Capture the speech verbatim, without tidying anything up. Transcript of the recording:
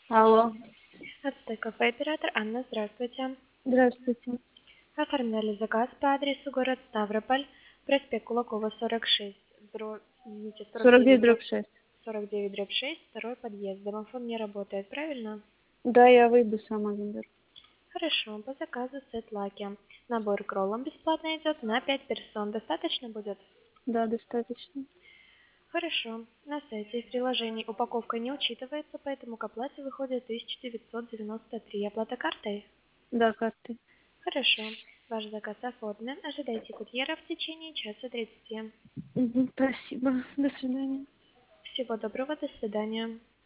Алло, Отстой кафе «Оператор». Анна, здравствуйте. здравствуйте. Оформляли заказ по адресу город Ставрополь, проспект Кулакова, сорок шесть, дро... извините, сорок сорок девять девять дробь дробь шесть. сорок девять дробь шесть, второй подъезд. Домофон не работает, правильно? Да, я выйду сама заберу. Хорошо, по заказу сет лаки. Набор к роллам бесплатно идет на пять персон. Достаточно будет? Да, достаточно. Хорошо. На сайте и в приложении упаковка не учитывается, поэтому к оплате выходит тысяча девятьсот девяносто три. Оплата картой? Да, карты. Хорошо. Ваш заказ оформлен. Ожидайте курьера в течение часа тридцати. Мгм, спасибо. До свидания. Всего доброго, до свидания.